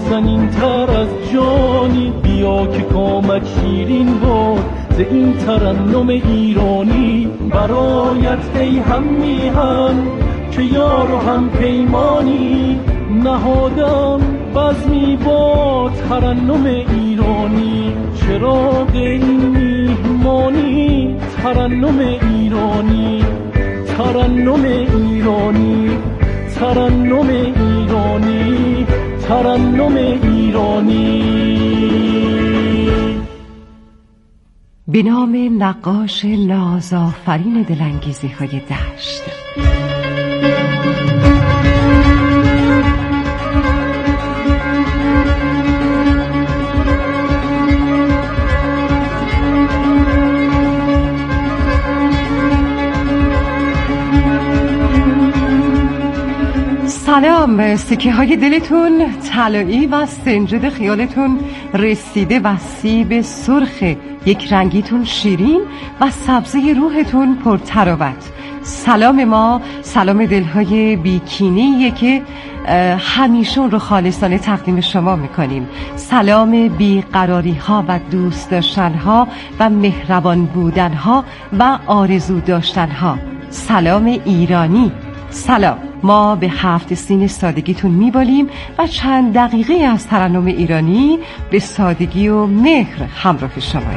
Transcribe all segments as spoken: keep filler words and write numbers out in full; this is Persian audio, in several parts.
نازنین تر از جانی، بیا که کامک شیرین باد ز این ترنم ایرانی. برایت ای هم میهن که یار و هم پیمانی، نهادم بزمی با ترنم ایرانی. چراغ این میهمانی ترنم ایرانی، ترنم ایرانی، ترنم ایرانی، ترنم ایرانی. به نام نقاش نازآفرین دلانگیزی های دشت. سلام، سکه های دلتون طلایی و سنجد خیالتون رسیده و سیب سرخ یک رنگیتون شیرین و سبزه روحتون پر تراوت. سلام ما سلام دلهای بیکینیه که همیشه اون رو خالصانه تقدیم شما میکنیم. سلام بیقراری ها و دوست داشتن ها و مهربان بودن ها و آرزو داشتن ها. سلام ایرانی. سلام، ما به هفت سین سادگیتون میبالیم و چند دقیقه از ترنم ایرانی به سادگی و مهر همراه شماییم.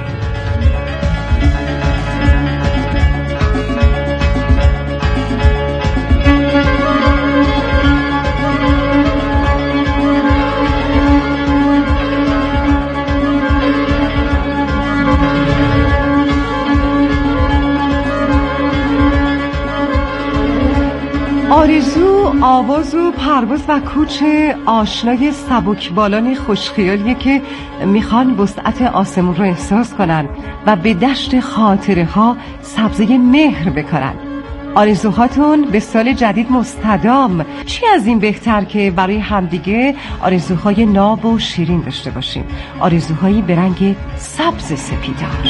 آرزو آواز و پرواز و کوچ آشنای سبکبالان خوشخیالیه که میخوان وسعت آسمون رو احساس کنن و به دشت خاطره ها سبزه مهر بکنن. آرزوهاتون به سال جدید مستدام. چی از این بهتر که برای همدیگه آرزوهای ناب و شیرین داشته باشیم، آرزوهایی به رنگ سبز سپیدار.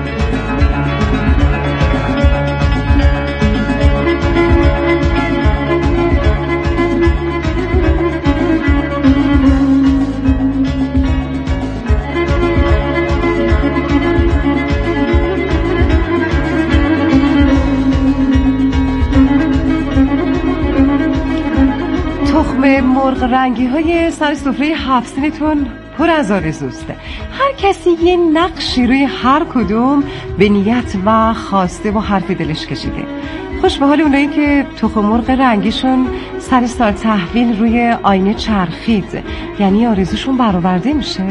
مرغ رنگی های سر سفره هفت سینتون پر از آرزوست. هر کسی یه نقشی روی هر کدوم به نیت و خواسته و حرف دلش کشیده. خوش به حال اونایی که تخم مرغ رنگیشون سر سال تحویل روی آینه چرخید، یعنی آرزوشون برآورده میشه.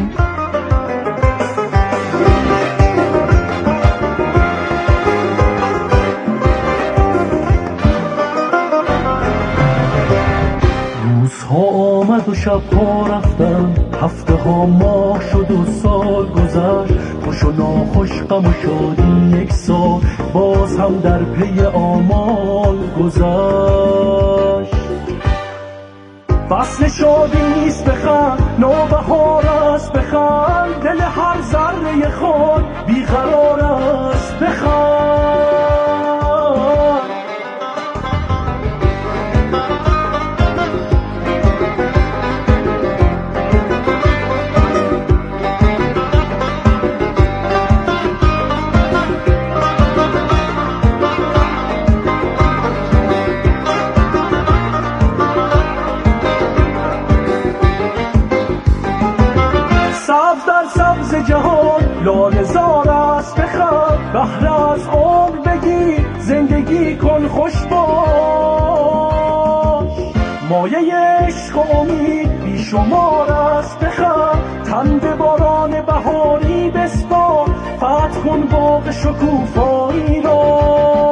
آمد و شبها رفتن، هفته ها ماه شد و سال گذشت. خوش و ناخوش غم و شادی یک سال، باز هم در پی آمال گذشت. فصل شادی نیست بخند، نوبهار است بخند، دل هر ذره خود بیقرار است بخند. لاله زار است بخند، بهره از عمر بگیر، زندگی کن خوش باش. مایه عشق و امید بیشمار است بخند، تن به باران بهاری بسپار، فتح کن باغ شکوفایی را.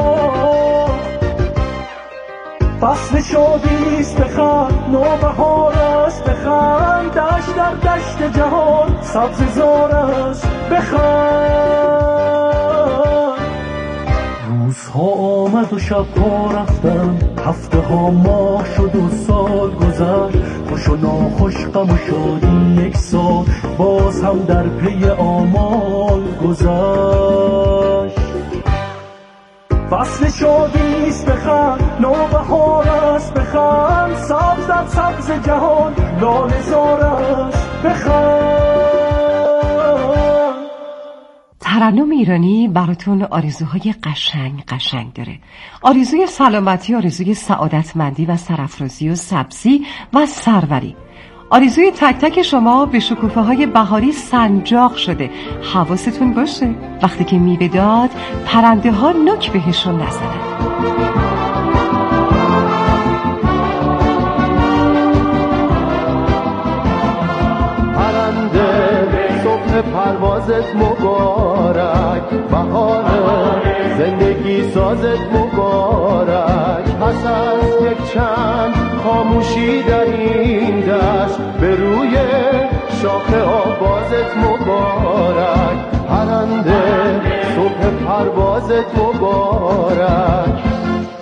فصل شادی است بخند، نوبهار است بخند، دشت در دشت جهان سبززار است بخند. روزها آمد و شبها رفتن، هفته ها ماه شد و سال گذشت. خوش و ناخوش غم و شادی یک سال، باز هم در پی آمال گذشت. فصل شادی است بخند، نوبهار است است بخند، سبز در سبز جهان لاله زار است بخند. ترنم ایرانی براتون آرزوهای قشنگ قشنگ داره. آرزوی سلامتی، آرزوی سعادتمندی و سرافرازی و سبزی و سروری. آرزوی تک تک شما به شکوفه های بهاری سنجاق شده. حواستون باشه وقتی که میوه داد پرنده ها نوک بهشون نزنن. پروازت مبارک، بهار زندگی سازت مبارک. پس از یک چند خاموشی در این دشت، به روی شاخ آوازت مبارک. پرنده صبح پروازت مبارک.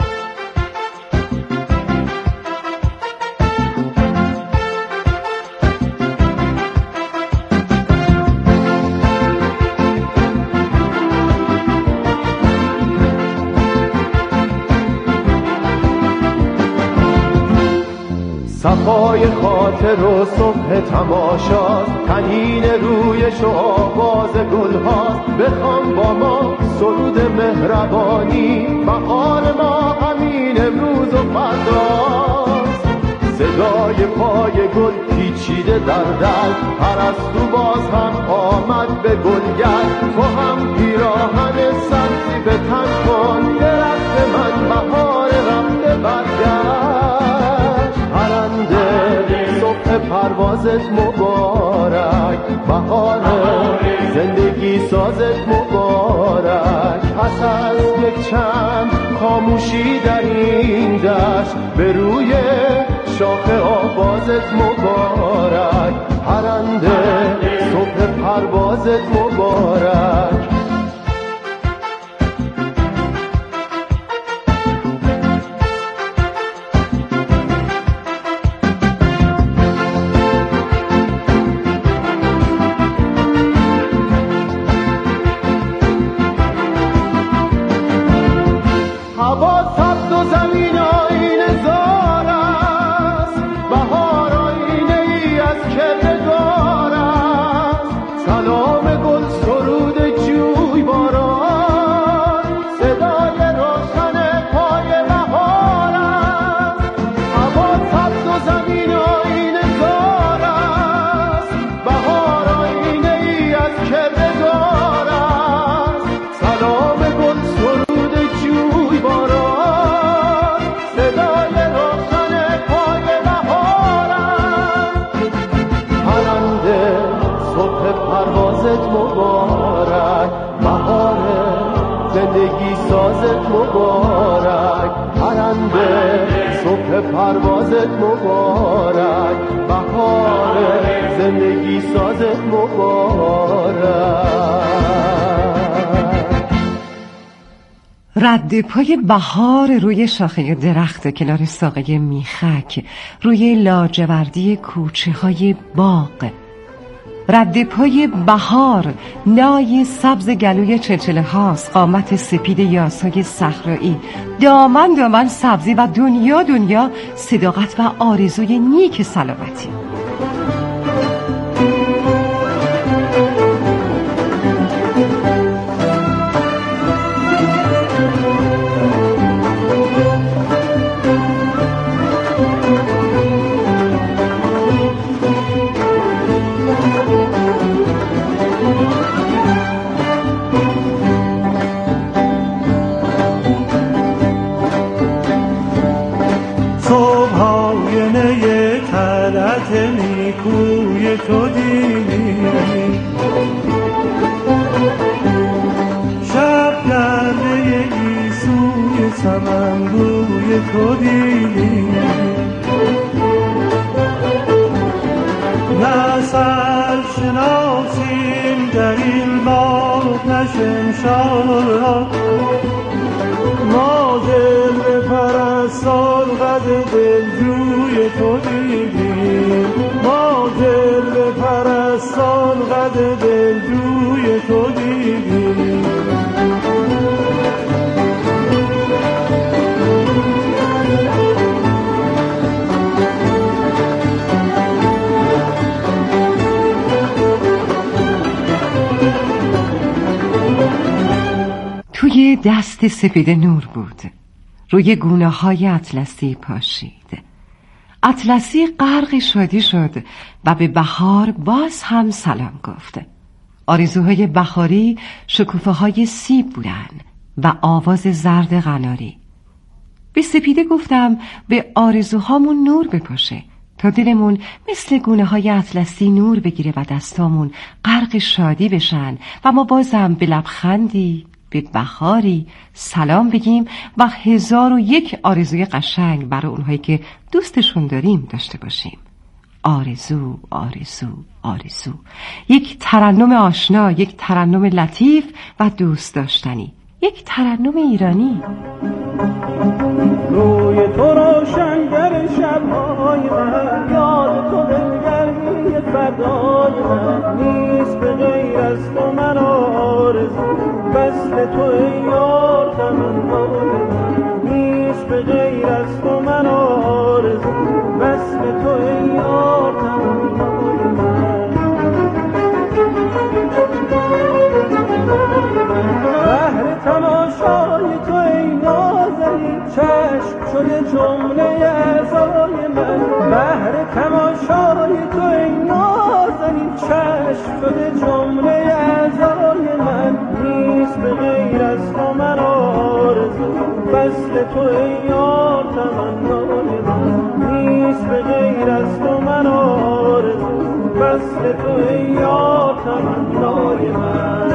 صفای خاطر و صبح تماشاست، تنین رویش و آواز گل هاست. بخوام با ما سرود مهربانی، بهار ما همین امروز و فرداست. صدای پای گل پیچیده در دل، پرستو باز هم آمد به گلگل. تو هم پیراهن سبزی به تن کن، درخت من بهار رفته برگشت. صبح پروازت مبارک، بهار زندگی سازت مبارک. پس از یک چند خاموشی در این دشت، به روی شاخ آوازت مبارک. پرنده صبح پروازت مبارک. پروازت مبارک، بهار زندگی سازت مبارک. رد پای بهار روی شاخه درخت کنار ساقه میخک، روی لاجوردی کوچه های باغ. رد پای بهار، نای سبز گلوی چلچله هاست، قامت سپید یاسای صحرایی، دامن دامن سبزی و دنیا دنیا صداقت و آرزوی نیک سلامتی. نیکوی تو دیدیم، شب گرده گیسوی سمنگوی تو دیدیم. نه سر شناسیم در این باغ نه شمشاد، ما دل به پرستان قد دلجوی تو دیدیم. ما دل به پرستان قد دلجوی تو دیدیم. توی دست سپید نور بود، روی گونه های اطلسی پاشید. اطلسی غرق شادی شد و به بهار باز هم سلام گفت. آرزوهای بهاری شکوفه های سیب بودن و آواز زرد قناری. به سپیده گفتم به آرزوهامون نور بپاشه تا دلمون مثل گونه های اطلسی نور بگیره و دستامون غرق شادی بشن و ما بازم به لبخندی، به بهاری سلام بگیم و هزار و یک آرزوی قشنگ برای اونهایی که دوستشون داریم داشته باشیم. آرزو، آرزو، آرزو، یک ترنم آشنا، یک ترنم لطیف و دوست داشتنی، یک ترنم ایرانی. روی تو روشنگر شب‌های من، یاد تو دلگرمی فردای من، نیست به غیر از تو من آرزو، وصل تو ای یار تمنای من، نیست به غیر از تو من آرزو، وصل تو ای یار تمنای من. بهر تماشای تو ای نازنین، چشم شده جمله اعضای من، بهر تماشای تو ای نازنین، چشم شده جمله اعضای من، نیست به غیر از تو من آرزو، وصل تو ای یار تمنای من، نیست به غیر از تو من آرزو، وصل تو ای یار تمنای من.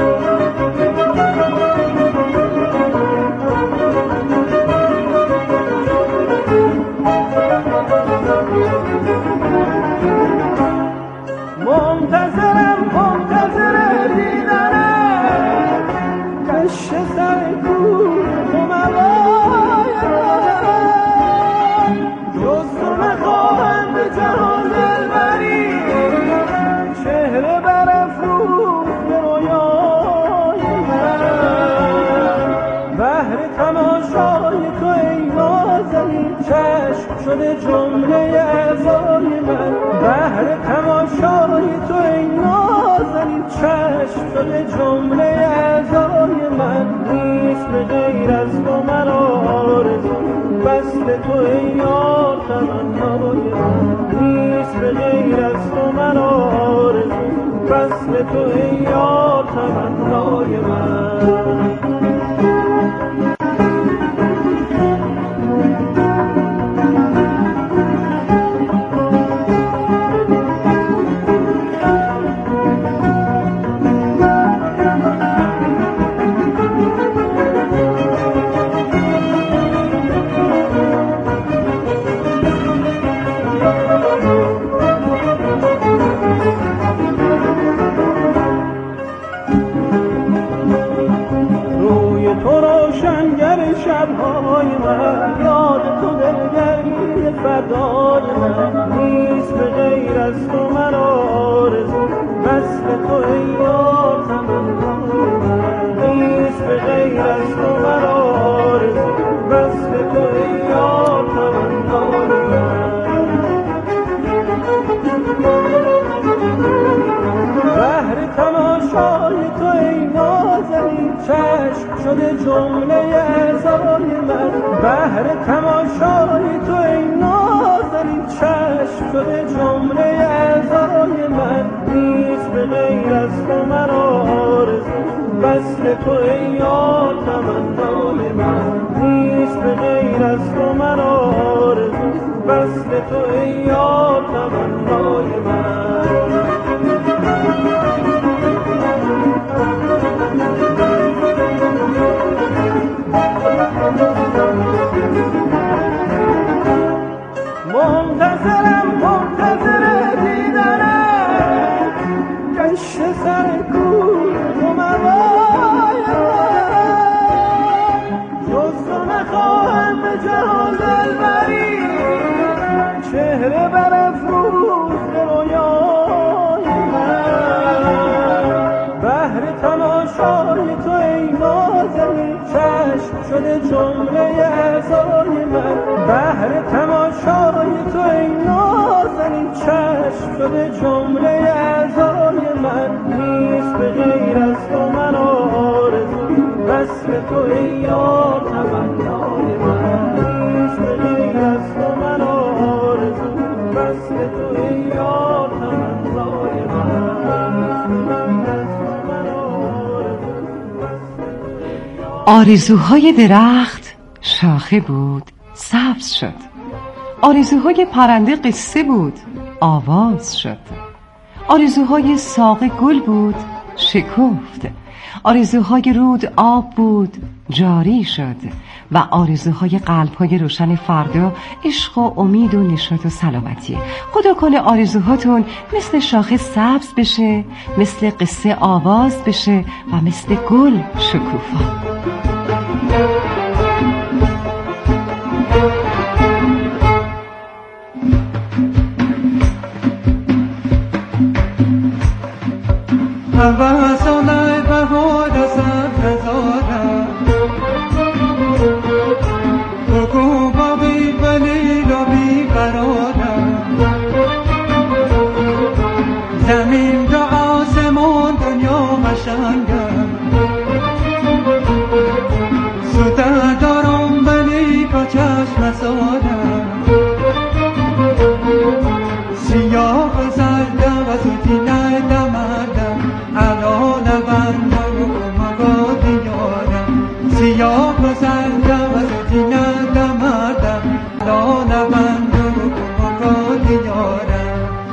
منتظرم منتظر دیدنم، کش سر کوی تو ملای من، جز تو نخواهم به جهان دلبری، چهره برافروز به رویای من، بهر تماشای تو ای نازنین، چشم شده جمله اعضای من، بهر تماشای تو ای نازنین، چشم شده جمله اعضای من، نیست به غیر از تو من آرزو، وصل تو ای یار تمنای من، نیست به غیر از تو من آرزو، وصل تو ای یار تمنای من. شب‌های من، یاد تو دلگرمی فردای من، نیست به غیر از تو من آرزو، وصل تو ای یار تمنای من، نیست به غیر از تو من آرزو، وصل تو ای یار تمنای من. بهر تماشای تو ای نازنین، چشم شده جمله اعضای من، بهر تماشای تو ای نازنین، چشم شده جمله اعضای من، نیست به غیر از تو من آرزو، وصل تو ای یار تمنای من، نیست به غیر از تو من آرزو، وصل تو ای یار تمنای من. منتظرم منتظر دیدنم، کش سر کوی تو ملای من، جز تو نخواهم به جهان دلبری، چهره برافروز به رویای من، بهر تماشای تو ای نازنین، چشم شده جمله اعضای من، بهر تماشای تو ای نازنین، چشم شده جمله اعضای من، نیست به غیر از تو من آرزو، وصل تو ای یار تمنای من، مثل غیر از تو من آرزو، وصل تو ای یار تمنای من، مثل غیر از تو من آرزو، وصل تو ای یار. آرزوهای درخت شاخه بود سبز شد، آرزوهای پرنده قصه بود آواز شد، آرزوهای ساق گل بود شکفت، آرزوهای رود آب بود جاری شد و آرزوهای قلب‌های روشن فردا عشق و امید و نشاط و سلامتیه. خدا کنه آرزوهاتون مثل شاخه سبز بشه، مثل قصه آواز بشه و مثل گل شکوفا. هوسانه بهار سبززارم بگو با بی بلیل و بی قرارم، زمین تا آسمان دنیا قشنگم، سوده دارم ولی با چشم سارم، سیاه زرده و زودی ندمردم، الان بندم و مگا دیارم، سیاه و زرده و زودی ندمردم، الان بندم و مگا دیارم.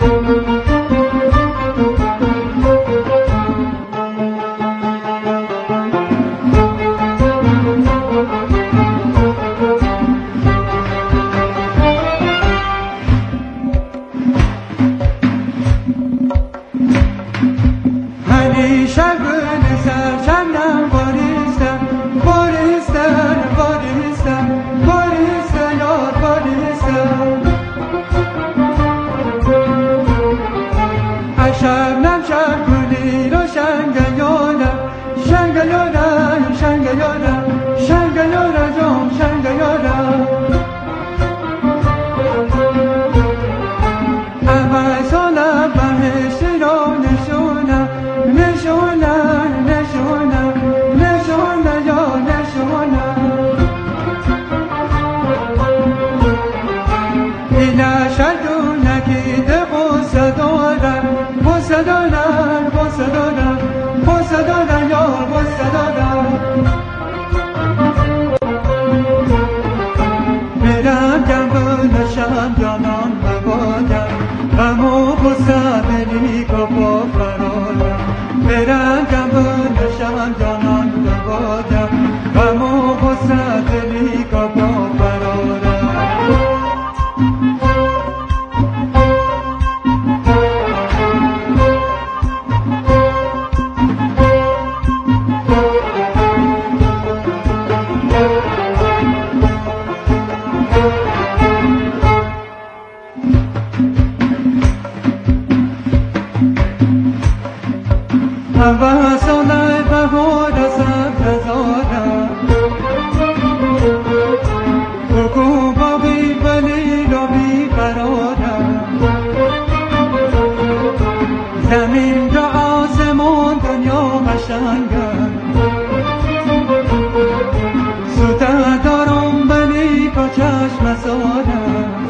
هوسانه بهار سبززارم بگو با بی بلیل و بی قرارم، زمین تا آسمان دنیا قشنگم، سوده دارم ولی با چشم سارم،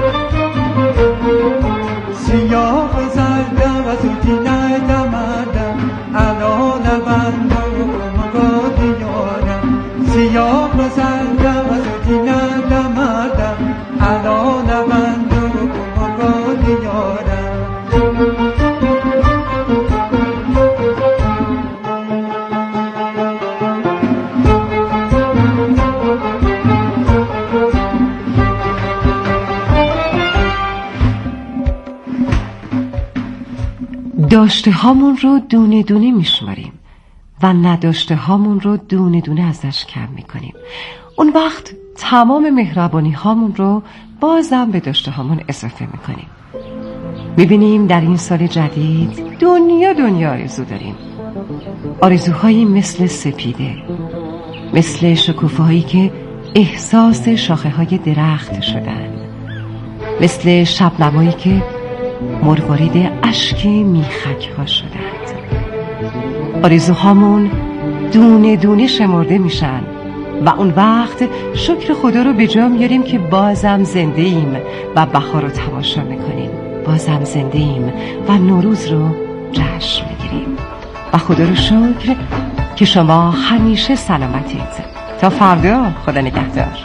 سیاه و زرده و زودی ندمردم، الان بندم و مگا دیارم، سیاه و زرده و زودی ندمردم، الان بندم و مگا دیارم. داشته هامون رو دونه دونه میشماریم و نداشته هامون رو دونه دونه ازش کم میکنیم. اون وقت تمام مهربانی هامون رو بازم به داشته هامون اضافه میکنیم. میبینیم در این سال جدید دنیا دنیا آرزو داریم، آرزوهایی مثل سپیده، مثل شکوفه‌هایی که احساس شاخه های درخت شدن، مثل شبنمایی که مروارید اشک میخک ها شدند. آرزوهامون دونه دونه شمرده میشن و اون وقت شکر خدا رو به جا میاریم که بازم زنده ایم و بهار رو تماشا میکنیم، بازم زنده ایم و نوروز رو جشن میگیریم و خدا رو شکر که شما همیشه سلامتید. تا فردا، خدا نگهدار.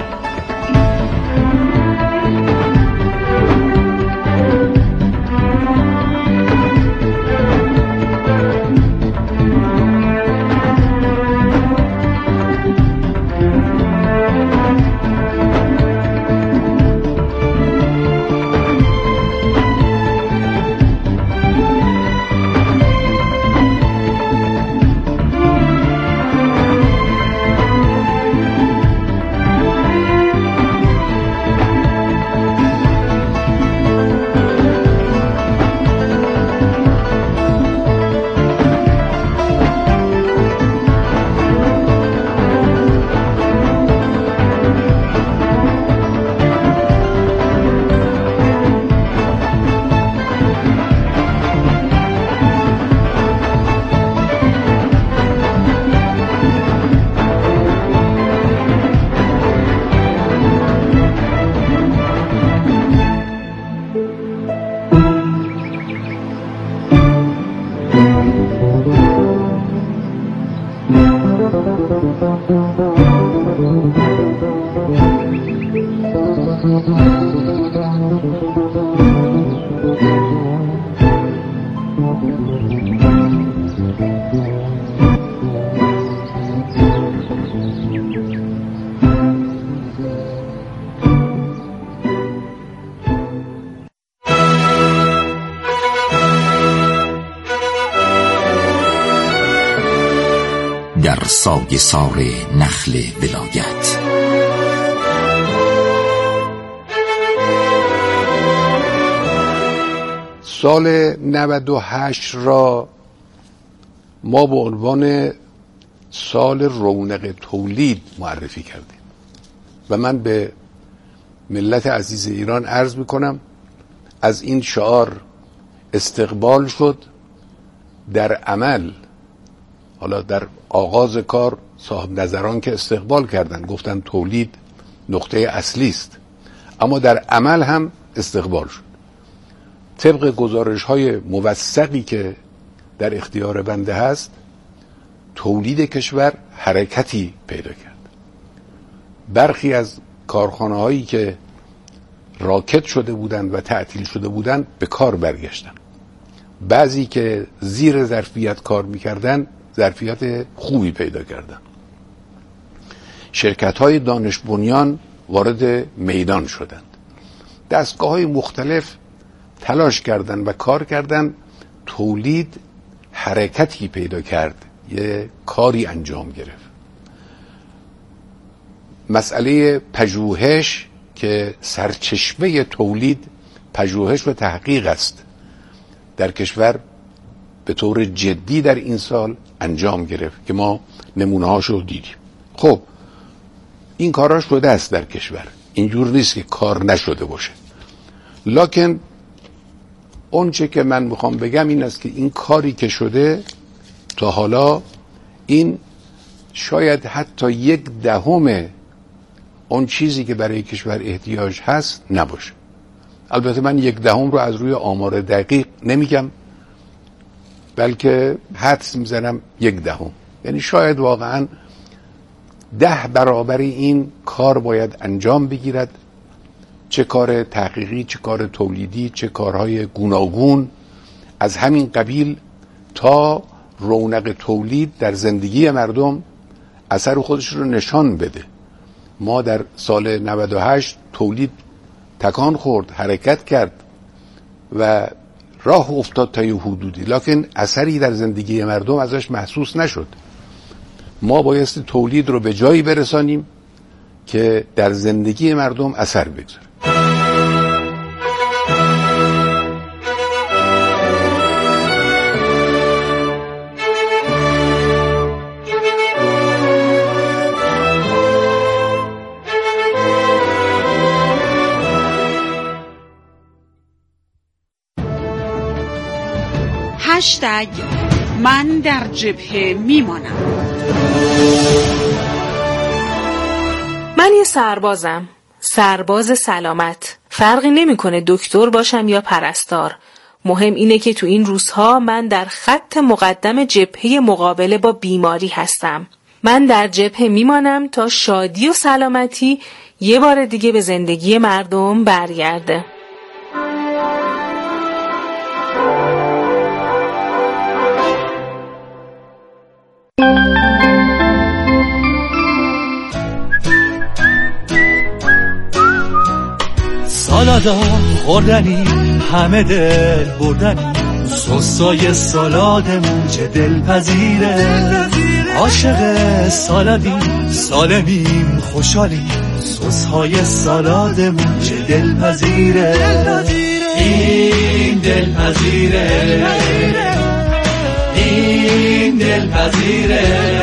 در سایه‌سار نخل ولایت. سال نود و هشت را ما به عنوان سال رونق تولید معرفی کردیم و من به ملت عزیز ایران عرض میکنم از این شعار استقبال شد. در عمل، حالا در آغاز کار صاحب نظران که استقبال کردن گفتن تولید نقطه اصلی است، اما در عمل هم استقبال شد. طبق گزارش های موثقی که در اختیار بنده هست، تولید کشور حرکتی پیدا کرد. برخی از کارخانه هایی که راکد شده بودند و تعطیل شده بودند به کار برگشتند. بعضی که زیر ظرفیت کار میکردن ظرفیت خوبی پیدا کردن. شرکت های دانش بنیان وارد میدان شدند. دستگاه های مختلف تلاش کردن و کار کردن. تولید حرکتی پیدا کرد، یه کاری انجام گرفت. مسئله پژوهش که سرچشمه تولید پژوهش و تحقیق است، در کشور به طور جدی در این سال انجام گرفت که ما نمونه هاشو دیدیم. خب این کارا شده است در کشور، اینجور نیست که کار نشده باشه. لکن اون چه که من میخوام بگم این است که این کاری که شده تا حالا این شاید حتی یک دهم اون چیزی که برای کشور احتیاج هست نباشه. البته من یک دهم رو از روی آمار دقیق نمیگم، بلکه حدس میزنم یک دهم، یعنی شاید واقعا ده برابر این کار باید انجام بگیرد. چه کار تحقیقی، چه کار تولیدی، چه کارهای گوناگون از همین قبیل، تا رونق تولید در زندگی مردم اثر خودش رو نشان بده. ما در سال نود و هشت تولید تکان خورد، حرکت کرد و راه افتاد تا یه حدودی، لکن اثری در زندگی مردم ازش محسوس نشد. ما بایستی تولید رو به جایی برسانیم که در زندگی مردم اثر بگذاره. هشتگ من در جبهه میمانم. من یه سربازم، سرباز سلامت. فرقی نمیکنه دکتر باشم یا پرستار. مهم اینه که تو این روزها من در خط مقدم جبهه مقابله با بیماری هستم. من در جبهه میمانم تا شادی و سلامتی یه بار دیگه به زندگی مردم برگرده. سالادا خوردنی همه دل بردنی، سسای سالادمون چه دلپذیره. عاشق سالادیم سالمیم خوشحالیم، سسهای سالادمون چه دلپذیره. این دلپذیره، این دلپذیره.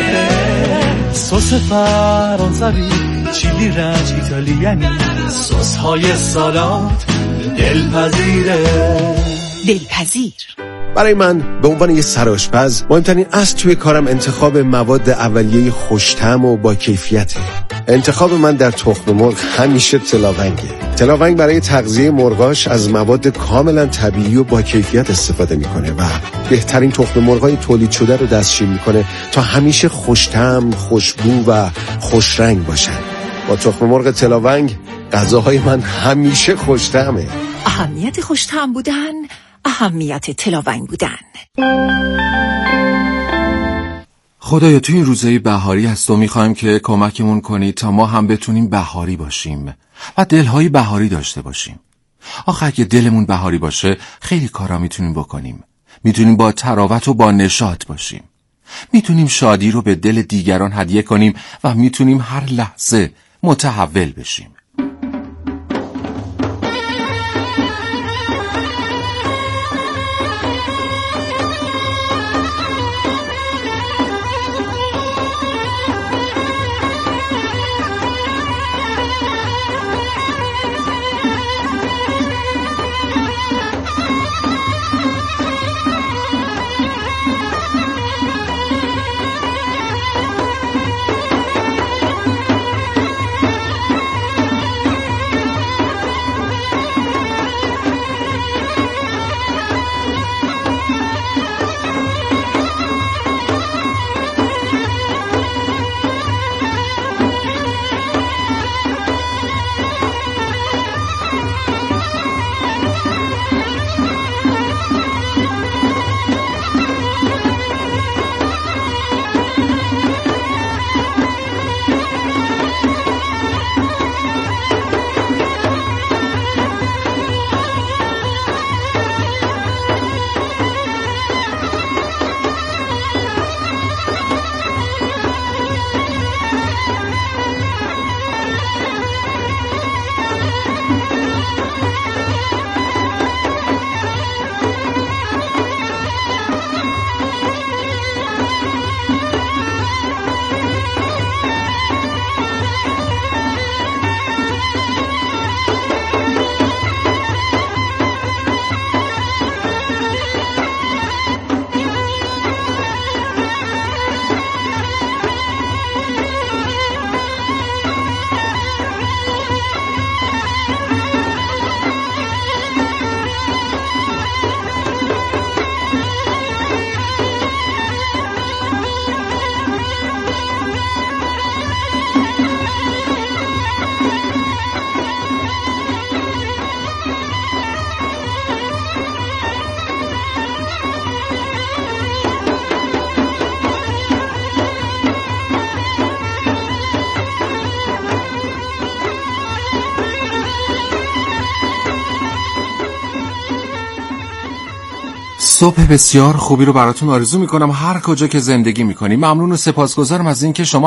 سس فرانسوی، چیلی رنج ایتالیانی، سس های سالاد دلپذیره. دلپذیر. برای من به عنوان یه سرآشپز مهمترین اصل توی کارم انتخاب مواد اولیه خوش‌طعم و با کیفیته. انتخاب من در تخم مرغ همیشه تلاونگه. تلاونگ برای تغذیه مرغاش از مواد کاملا طبیعی و با کیفیت استفاده میکنه و بهترین تخم مرغای تولید شده رو دستشویی میکنه تا همیشه خوش‌طعم، خوشبو و خوشرنگ باشن. با تخم مرغ تلاونگ غذاهای من همیشه خوش‌طعمه. اهمیت خوش‌طعم بودن، اهمیت تلاونگ بودن. خدایا تو این روزهای بهاری هست و میخوایم که کمکمون کنی تا ما هم بتونیم بهاری باشیم و دلهای بهاری داشته باشیم. آخه اگه دلمون بهاری باشه خیلی کارا میتونیم بکنیم. میتونیم با تراوت و با نشاط باشیم. میتونیم شادی رو به دل دیگران هدیه کنیم و میتونیم هر لحظه متحول بشیم. صبح بسیار خوبی رو براتون آرزو میکنم هر کجا که زندگی میکنیم. ممنون و سپاسگزارم از این که شما